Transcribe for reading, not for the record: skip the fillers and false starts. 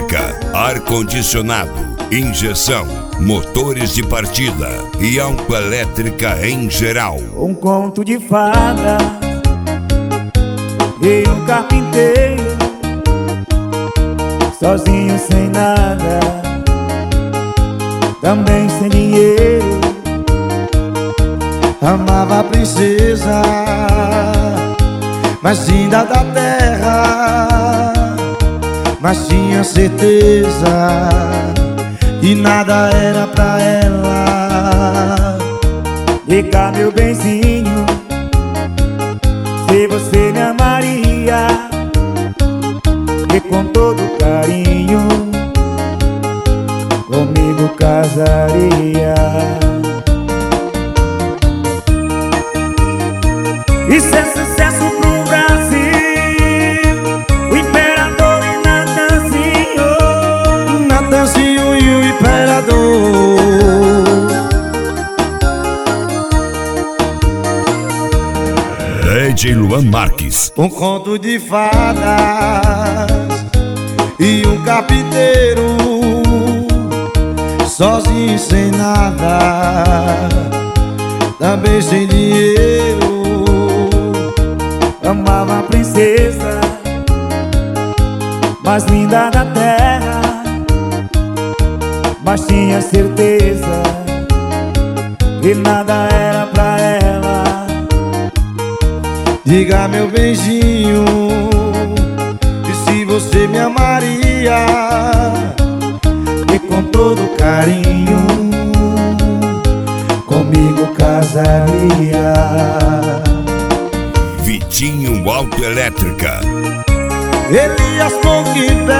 Autoelétrica, ar-condicionado, injeção, motores de partida e autoelétrica em geral. Um conto de fada e um carpinteiro, sozinho sem nada, também sem dinheiro. Amava a princesa mais linda da terra, mas tinha certeza que nada era pra ela. Diga, meu benzinho, se você me amaria, e com todo carinho comigo casaria. Isso é sucesso pro Brasil, o imperador e Natanzinho. Natanzinho e o imperador. DJ Luan Marques. Um conto de fadas e um carpinteiro, sozinho sem nada, também sem dinheiro. Amava a princesa mais linda da terra, mas tinha certeza que nada era pra ela. Diga, meu beijinho, e se você me amaria, e com todo carinho comigo casaria. Vitinho Autoelétrica. Elias Pouco